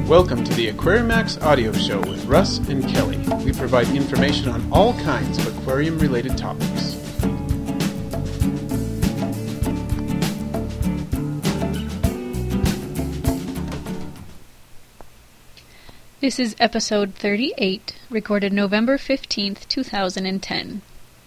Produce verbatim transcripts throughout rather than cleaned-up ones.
Welcome to the Aquariumax audio show with Russ and Kelly. We provide information on all kinds of aquarium-related topics. This is episode thirty-eight, recorded November fifteenth, two thousand ten.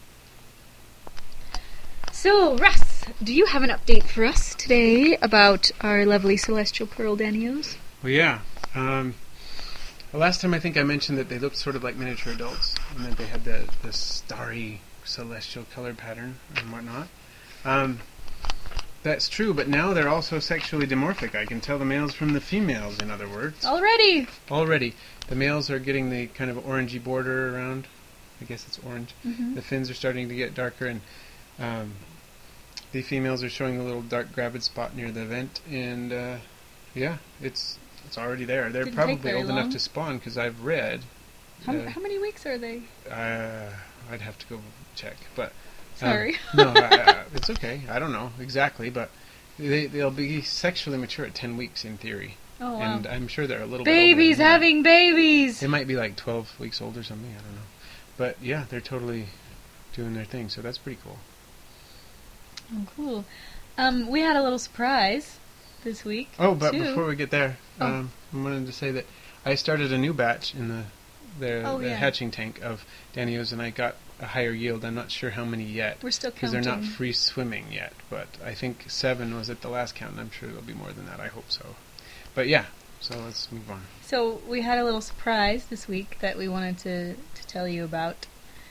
So, Russ, do you have an update for us today about our lovely celestial pearl danios? Well, yeah. Um, the last time I think I mentioned that they looked sort of like miniature adults, and that they had the, the starry celestial color pattern and whatnot. Um, that's true, but now they're also sexually dimorphic. I can tell the males from the females, in other words. Already! Already. The males are getting the kind of orangey border around. I guess it's orange. Mm-hmm. The fins are starting to get darker, and um, the females are showing a little dark gravid spot near the vent, and uh, yeah, it's it's already there. They're Didn't probably take very old long. enough to spawn, because I've read. How, uh, how many weeks are they? Uh, I'd have to go check, but um, Sorry. no, I, I, it's okay. I don't know exactly, but they they'll be sexually mature at ten weeks in theory, Oh, wow. and I'm sure they're a little Babies bit older than that. having babies! They might be like twelve weeks old or something. I don't know, but yeah, they're totally doing their thing. So that's pretty cool. Oh, cool. Um, we had a little surprise this week. Oh, but too. before we get there, Oh. um, I wanted to say that I started a new batch in the the, Oh, the yeah. hatching tank of Danios, and I got a higher yield. I'm not sure how many yet, We're still because counting. they're not free swimming yet. But I think seven was at the last count, and I'm sure there'll be more than that. I hope so. But yeah, so let's move on. So we had a little surprise this week that we wanted to, to tell you about.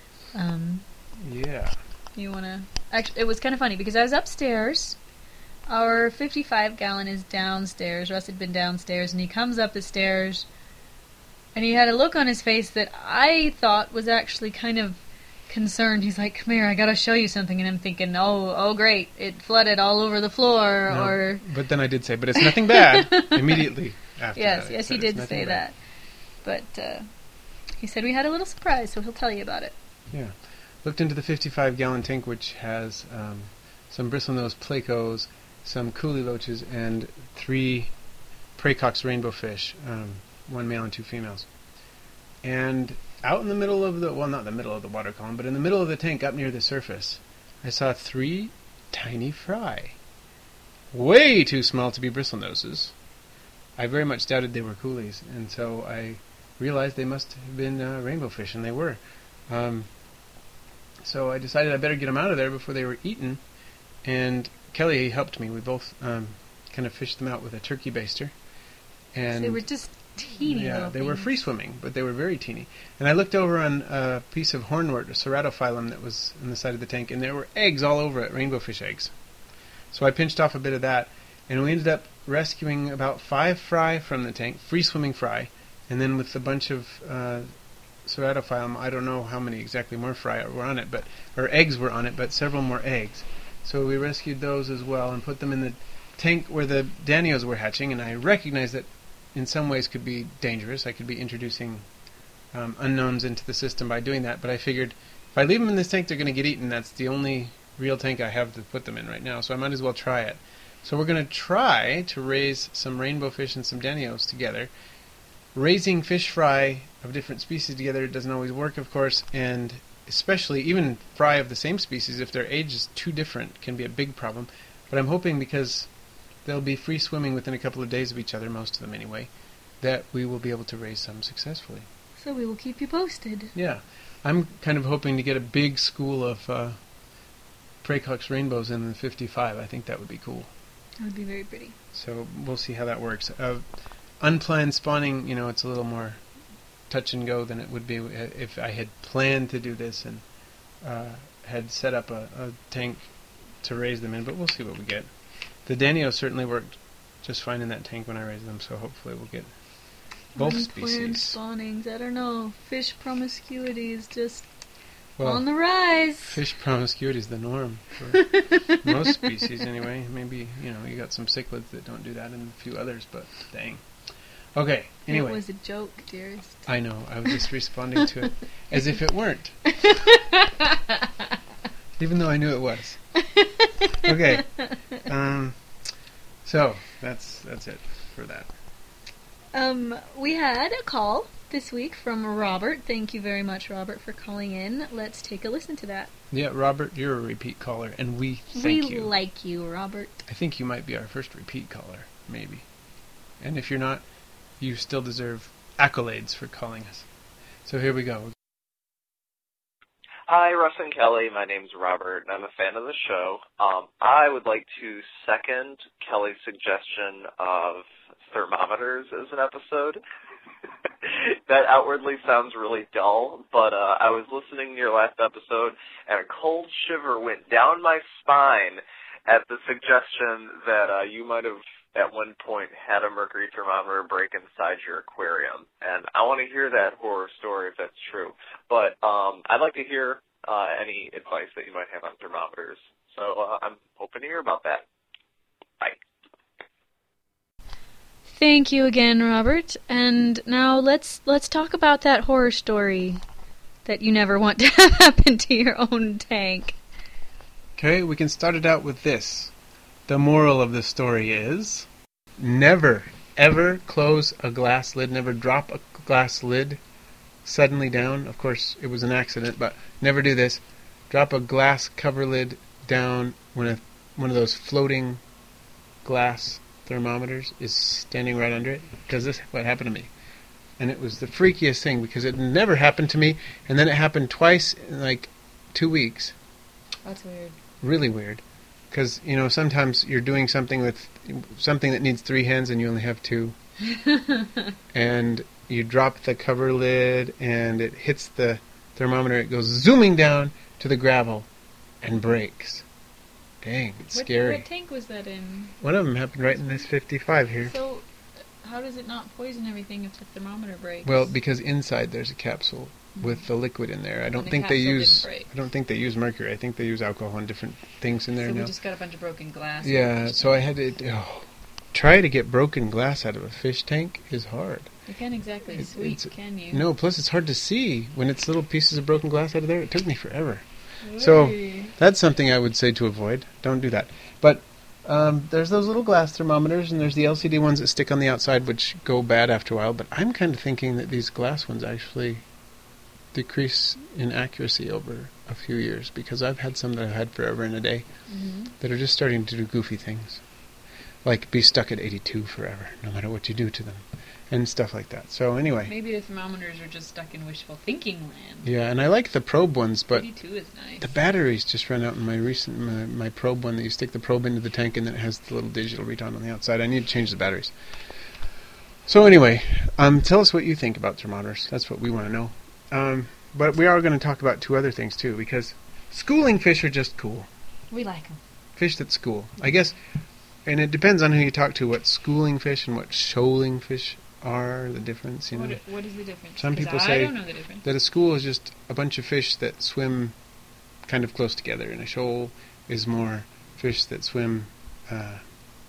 Um, Yeah. you want to... Actually, it was kind of funny because I was upstairs. Our fifty-five gallon is downstairs. Russ had been downstairs, and he comes up the stairs, and he had a look on his face that I thought was actually kind of concerned. He's like, "Come here, I gotta show you something." And I'm thinking, oh, oh great, it flooded all over the floor, No, or... But then I did say, but it's nothing bad. Immediately after Yes, that, I yes, said he it's did nothing say bad. that. But uh, he said we had a little surprise, so he'll tell you about it. Yeah. Looked into the fifty-five gallon tank, which has um, some bristlenose plecos, some coolie loaches, and three praecox rainbow fish, um, one male and two females. And out in the middle of the, well, not the middle of the water column, but in the middle of the tank up near the surface, I saw three tiny fry. Way too small to be bristlenoses. I very much doubted they were coolies, and so I realized they must have been uh, rainbow fish, and they were. Um, So I decided I better get them out of there before they were eaten, and Kelly helped me. We both um, kind of fished them out with a turkey baster, and they were just teeny yeah, little they were things. free swimming, but they were very teeny. And I looked over on a piece of hornwort, a ceratophyllum that was on the side of the tank, and there were eggs all over it, rainbow fish eggs. So I pinched off a bit of that, and we ended up rescuing about five fry from the tank, free swimming fry, and then with a bunch of uh, ceratophyllum, I don't know how many exactly more fry were on it, but or eggs were on it, but several more eggs. So we rescued those as well and put them in the tank where the Danios were hatching, and I recognized that in some ways could be dangerous. I could be introducing um, unknowns into the system by doing that, but I figured if I leave them in this tank, they're going to get eaten. That's the only real tank I have to put them in right now, so I might as well try it. So we're going to try to raise some rainbow fish and some Danios together. Raising fish fry of different species together doesn't always work, of course, and especially even fry of the same species, if their age is too different, can be a big problem. But I'm hoping, because they'll be free swimming within a couple of days of each other, most of them anyway, that we will be able to raise some successfully. So we will keep you posted. Yeah. I'm kind of hoping to get a big school of uh, praecox rainbows in the fifty-five. I think that would be cool. That would be very pretty. So we'll see how that works. Uh, unplanned spawning, you know, it's a little more touch and go than it would be if I had planned to do this and uh, had set up a, a tank to raise them in, but we'll see what we get. The Danios certainly worked just fine in that tank when I raised them, so hopefully we'll get both Unplanned species. spawnings, I don't know. Fish promiscuity is just Well, on the rise. fish promiscuity is the norm for most species anyway. Maybe, you know, you got some cichlids that don't do that and a few others, but dang. Okay, anyway. It was a joke, dearest. I know, I was just responding to it as if it weren't. Even though I knew it was. Okay. Um, so, that's that's it for that. Um, we had a call this week from Robert. Thank you very much, Robert, for calling in. Let's take a listen to that. Yeah, Robert, you're a repeat caller, and we thank we you. We like you, Robert. I think you might be our first repeat caller, maybe. And if you're not, you still deserve accolades for calling us. So here we go. Hi, Russ and Kelly. My name's Robert, and I'm a fan of the show. Um, I would like to second Kelly's suggestion of thermometers as an episode. That outwardly sounds really dull, but uh, I was listening to your last episode, and a cold shiver went down my spine at the suggestion that uh, you might have at one point had a mercury thermometer break inside your aquarium. And I want to hear that horror story if that's true. But um, I'd like to hear uh, any advice that you might have on thermometers. So uh, I'm hoping to hear about that. Bye. Thank you again, Robert. And now let's let's talk about that horror story that you never want to have happen to your own tank. Okay, we can start it out with this. The moral of the story is never, ever close a glass lid, never drop a glass lid suddenly down. Of course, it was an accident, but never do this. Drop a glass cover lid down when a, one of those floating glass thermometers is standing right under it, because this is what happened to me. And it was the freakiest thing, because it never happened to me, and then it happened twice in like two weeks. That's weird. Really weird. Because, you know, sometimes you're doing something with something that needs three hands and you only have two. And you drop the cover lid and it hits the thermometer. It goes zooming down to the gravel and breaks. Dang, it's what, scary. What tank was that in? One of them happened right in this fifty-five here. So, how does it not poison everything if the thermometer breaks? Well, because inside there's a capsule with the liquid in there. I don't the think they capsule use. didn't break. I don't think they use mercury. I think they use alcohol and different things in there so now. we just got a bunch of broken glass. Yeah, so I had to. Oh, try to get broken glass out of a fish tank is hard. You can't exactly It- sweep, it's- can you? No, plus it's hard to see when it's little pieces of broken glass out of there. It took me forever. So Oy. that's something I would say to avoid. Don't do that. But um, there's those little glass thermometers, and there's the L C D ones that stick on the outside, which go bad after a while. But I'm kind of thinking that these glass ones actually decrease in accuracy over a few years, because I've had some that I've had forever and a day Mm-hmm. that are just starting to do goofy things, like be stuck at eighty-two forever, no matter what you do to them, and stuff like that. So anyway, Maybe the thermometers are just stuck in wishful thinking land. yeah, and I like the probe ones, but eighty-two is nice. the batteries just ran out in my recent my, my probe one that you stick the probe into the tank and then it has the little digital readout on the outside. I need to change the batteries. So anyway, um, tell us what you think about thermometers. That's what we want to know. Um, but we are going to talk about two other things too, because schooling fish are just cool. We like them. Fish that school, I guess, and it depends on who you talk to. What schooling fish and what shoaling fish are, the difference. You know, What, what is the difference? Some 'Cause people I say don't know the difference. that a school is just a bunch of fish that swim kind of close together, and a shoal is more fish that swim uh,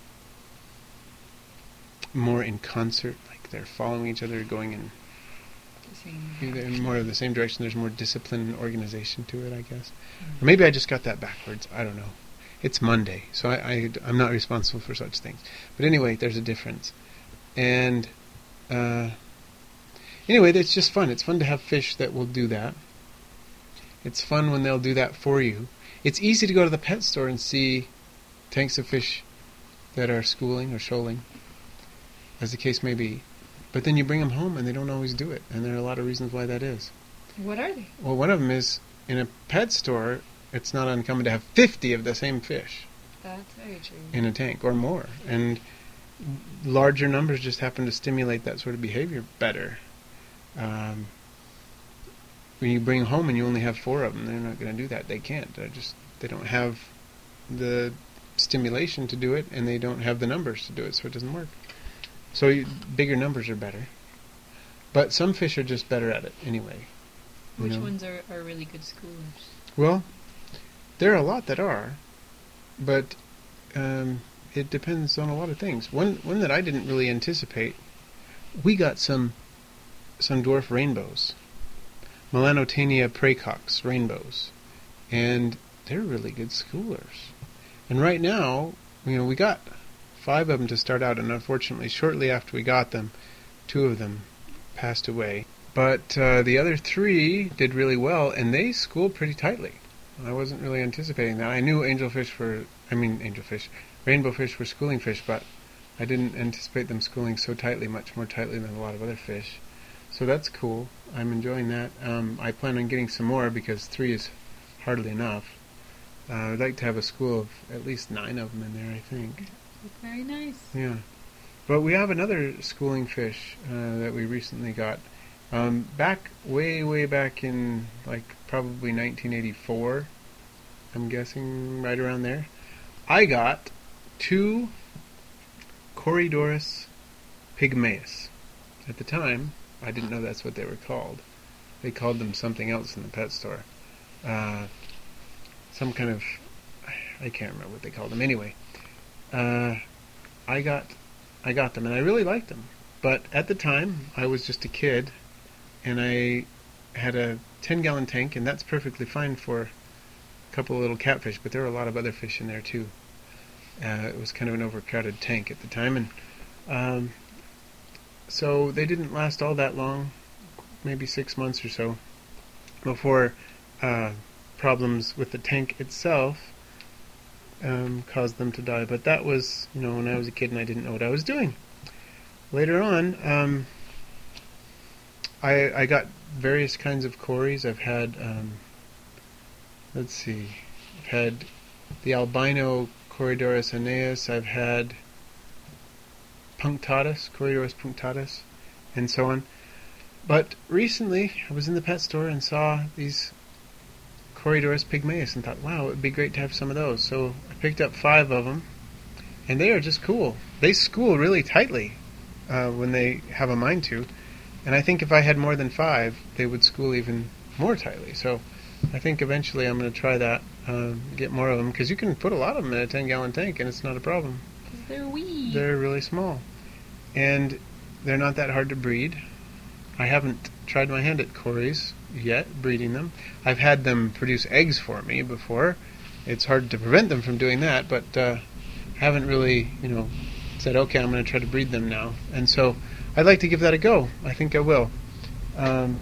more in concert, like they're following each other, going in either in more of the same direction. There's more discipline and organization to it, I guess. Or maybe I just got that backwards. I don't know. It's Monday, so I, I, I'm not responsible for such things. But anyway, there's a difference. And uh, anyway, it's just fun. It's fun to have fish that will do that. It's fun when they'll do that for you. It's easy to go to the pet store and see tanks of fish that are schooling or shoaling, as the case may be. But then you bring them home and they don't always do it. And there are a lot of reasons why that is. What are they? Well, one of them is, in a pet store, it's not uncommon to have fifty of the same fish That's very true. in a tank or more. And larger numbers just happen to stimulate that sort of behavior better. Um, when you bring home and you only have four of them, they're not going to do that. They can't. They're just, they don't have the stimulation to do it, and they don't have the numbers to do it, so it doesn't work. So you, bigger numbers are better. But some fish are just better at it anyway. you Which know. ones are, are really good schoolers? Well, there are a lot that are, but um, it depends on a lot of things. One one that I didn't really anticipate, we got some some dwarf rainbows, Melanotania praecox rainbows, and they're really good schoolers. And right now, you know, we got five of them to start out, and unfortunately, shortly after we got them, two of them passed away. But uh, the other three did really well, and they schooled pretty tightly. I wasn't really anticipating that. I knew angelfish were, I mean angelfish, rainbow fish were schooling fish, but I didn't anticipate them schooling so tightly, much more tightly than a lot of other fish. So that's cool. I'm enjoying that. Um, I plan on getting some more because three is hardly enough. Uh, I'd like to have a school of at least nine of them in there, I think. Very nice. Yeah. But we have another schooling fish uh, that we recently got. Um, back, way, way back in, like, probably nineteen eighty-four, I'm guessing, right around there, I got two Corydoras pygmaeus. At the time, I didn't know that's what they were called. They called them something else in the pet store. Uh, some kind of, I can't remember what they called them. Anyway, uh, I got, I got them, and I really liked them. But at the time, I was just a kid, and I had a ten-gallon tank, and that's perfectly fine for a couple of little catfish, but there were a lot of other fish in there, too. Uh, it was kind of an overcrowded tank at the time, and um, so they didn't last all that long, maybe six months or so, before uh, problems with the tank itself um, caused them to die. But that was, you know, when I was a kid and I didn't know what I was doing. Later on, um, I, I got various kinds of cories. I've had, um, let's see, I've had the albino Corydoras aeneas, I've had punctatus, Corydoras punctatus, and so on. But recently, I was in the pet store and saw these Corydoras pygmaeus and thought, wow, it would be great to have some of those. So I picked up five of them, and they are just cool. They school really tightly uh, when they have a mind to. And I think if I had more than five, they would school even more tightly. So I think eventually I'm going to try that, um, get more of them, because you can put a lot of them in a ten-gallon tank, and it's not a problem. They're wee. They're really small. And they're not that hard to breed. I haven't tried my hand at cories yet, breeding them. I've had them produce eggs for me before. It's hard to prevent them from doing that, but uh, haven't really, you know, said, okay, I'm going to try to breed them now. And so I'd like to give that a go. I think I will. Um,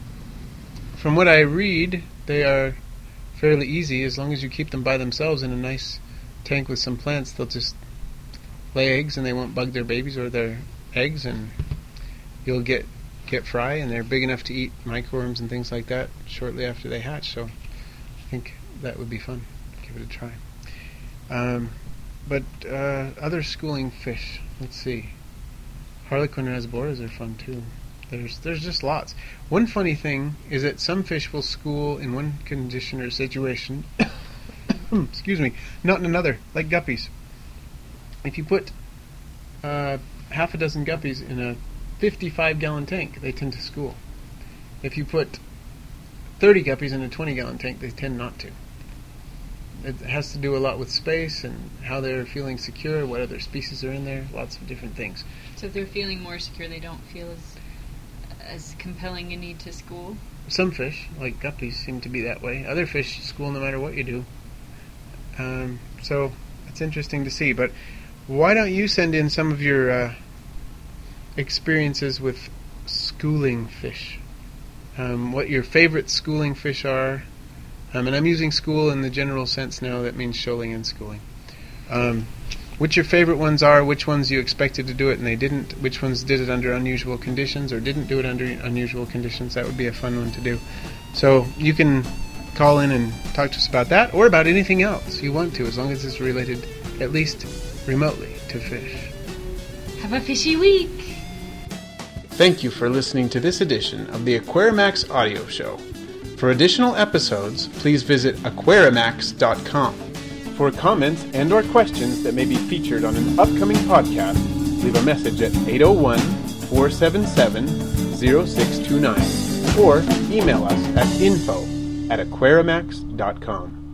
from what I read, they are fairly easy. As long as you keep them by themselves in a nice tank with some plants, they'll just lay eggs and they won't bug their babies or their eggs, and you'll get get fry, and they're big enough to eat microworms and things like that shortly after they hatch. So I think that would be fun. Give it a try. Um, but uh, other schooling fish, let's see. Harlequin rasboras are fun too. There's there's just lots. One funny thing is that some fish will school in one condition or situation, excuse me, not in another, like guppies. If you put uh, half a dozen guppies in a fifty-five gallon tank, they tend to school. If you put thirty guppies in a twenty gallon tank, they tend not to. It has to do a lot with space and how they're feeling secure, what other species are in there, lots of different things. So if they're feeling more secure, they don't feel as as compelling a need to school? Some fish, like guppies, seem to be that way. Other fish school no matter what you do. Um, so it's interesting to see. But why don't you send in some of your uh, experiences with schooling fish? Um, what your favorite schooling fish are. Um, and I'm using school in the general sense now. That means shoaling and schooling. Um, which your favorite ones are, which ones you expected to do it and they didn't, which ones did it under unusual conditions or didn't do it under unusual conditions. That would be a fun one to do. So you can call in and talk to us about that or about anything else you want to, as long as it's related at least remotely to fish. Have a fishy week! Thank you for listening to this edition of the Aquarimax Audio Show. For additional episodes, please visit aquarimax dot com. For comments and or questions that may be featured on an upcoming podcast, leave a message at eight oh one, four seven seven, oh six two nine or email us at info at aquarimax dot com.